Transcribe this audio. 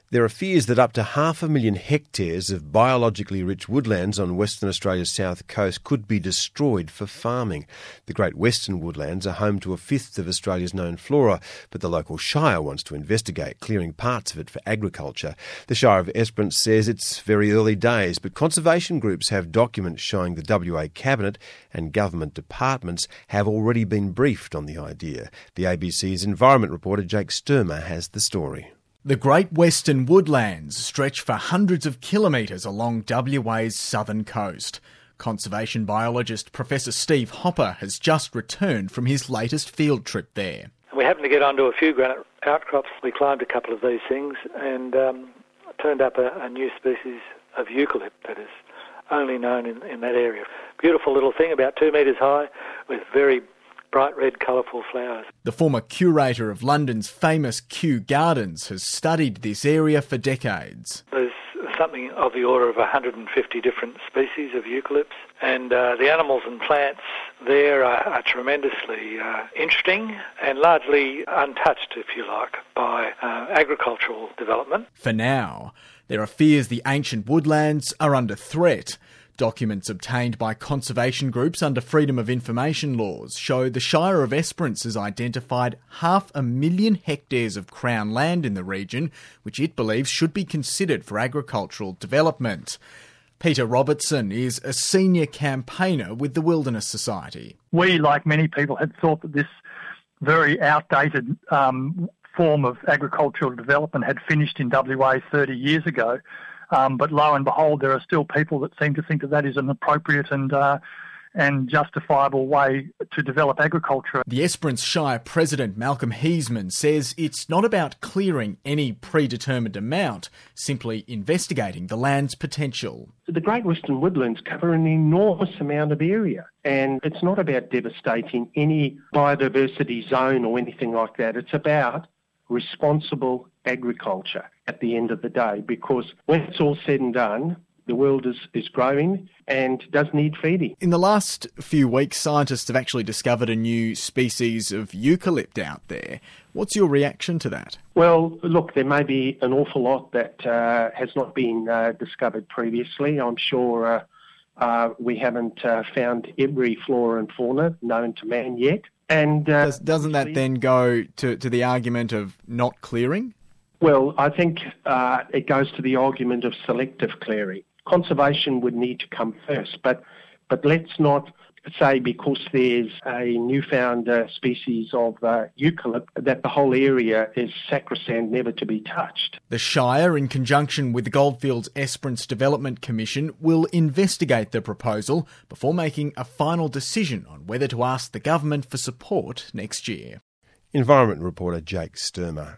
There are fears that up to 500,000 hectares of biologically rich woodlands on Western Australia's south coast could be destroyed for farming. The Great Western Woodlands are home to a fifth of Australia's known flora, but the local Shire wants to investigate clearing parts of it for agriculture. The Shire of Esperance says it's very early days, but conservation groups have documents showing the WA Cabinet and government departments have already been briefed on the idea. The ABC's environment reporter Jake Sturmer has the story. The Great Western Woodlands stretch for hundreds of kilometres along WA's southern coast. Conservation biologist Professor Steve Hopper has just returned from his latest field trip there. We happened to get onto a few granite outcrops. We climbed a couple of these things and turned up a new species of eucalypt that is only known in that area. Beautiful little thing, about 2 metres high, with very bright red colourful flowers. The former curator of London's famous Kew Gardens has studied this area for decades. There's something of the order of 150 different species of eucalypts, and the animals and plants there are tremendously interesting and largely untouched, if you like, by agricultural development. For now, there are fears the ancient woodlands are under threat. Documents obtained by conservation groups under Freedom of Information laws show the Shire of Esperance has identified 500,000 hectares of Crown land in the region, which it believes should be considered for agricultural development. Peter Robertson is a senior campaigner with the Wilderness Society. We, like many people, had thought that this very outdated form of agricultural development had finished in WA 30 years ago. But lo and behold, there are still people that seem to think that is an appropriate and justifiable way to develop agriculture. The Esperance Shire President Malcolm Heisman says it's not about clearing any predetermined amount, simply investigating the land's potential. The Great Western Woodlands cover an enormous amount of area, and it's not about devastating any biodiversity zone or anything like that. It's about responsible agriculture at the end of the day, because when it's all said and done, the world is growing and does need feeding. In the last few weeks, scientists have actually discovered a new species of eucalypt out there. What's your reaction to that? Well, look, there may be an awful lot that has not been discovered previously. I'm sure we haven't found every flora and fauna known to man yet. And doesn't that then go to the argument of not clearing? Well, I think it goes to the argument of selective clearing. Conservation would need to come first, but let's not say because there's a newfound species of eucalypt that the whole area is sacrosanct, never to be touched. The Shire, in conjunction with the Goldfields Esperance Development Commission, will investigate the proposal before making a final decision on whether to ask the government for support next year. Environment reporter Jake Sturmer.